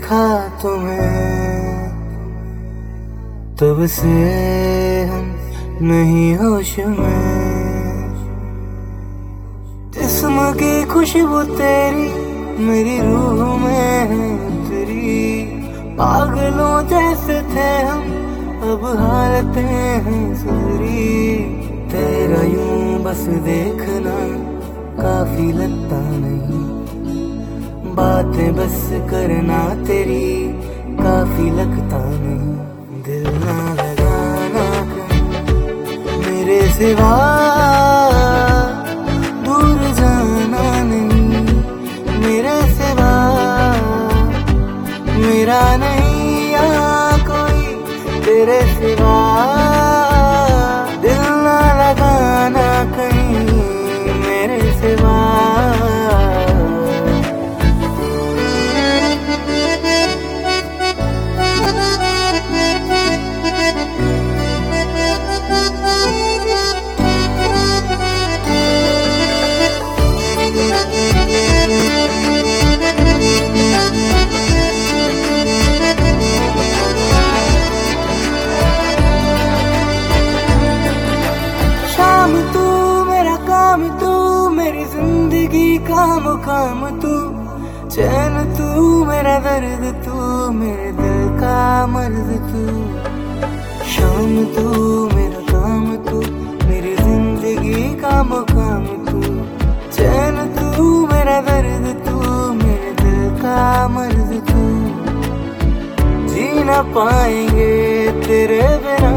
देखा तुम्हें तब से हम नहीं होश में। जिस्म की खुशबू तेरी मेरी रूह में है तेरी। पागलों जैसे थे हम अब हालतें हैं सुधरी। तेरा यूं बस देखना काफी लगता नहीं। बातें बस करना तेरी काफी लगता नहीं। दिल ना लगाना मेरे सिवा, दूर जाना नहीं मेरे सिवा। मेरा नहीं यहाँ कोई तेरे सिवा। दिल ना लगाना कहीं मेरे सिवा। जिंदगी का मुकाम तू, चैन तू मेरा दर्द तू, मेरे दिल का मर्द तू। शाम तू मेरा काम तू, मेरी जिंदगी का मुकाम तू। चैन तू मेरा दर्द तू, मेरे दिल का मर्द तू। जी ना पाएंगे तेरे बिना,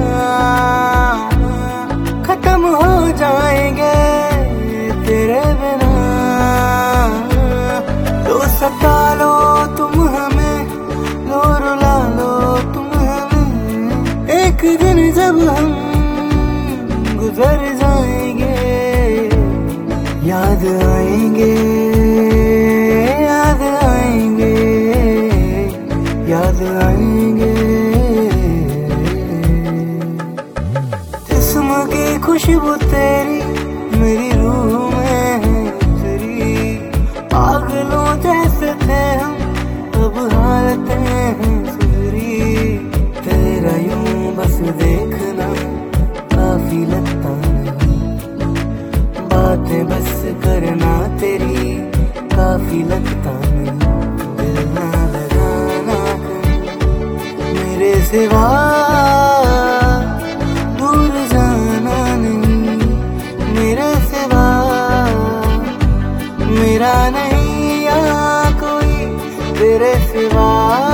खत्म हो जाएंगे तेरे बिना। लो सता लो तुम हमें, लो रुला लो तुम हमें। एक दिन जब हम गुजर जाएंगे, याद आएंगे, याद आएंगे, याद आएंगे। जिस्म की खुशबू तेरी मेरी रूह में है तेरी। पागलों जैसे थे हम अब हालतें हैं सुधरी। तेरा यूं बस देखना काफी लगता नहीं। बातें बस करना तेरी काफी लगता नहीं। दिल ना लगाना मेरे सिवा, दूर जाना नहीं मेरे सिवा। मेरा नहीं यहाँ कोई तेरे सिवा।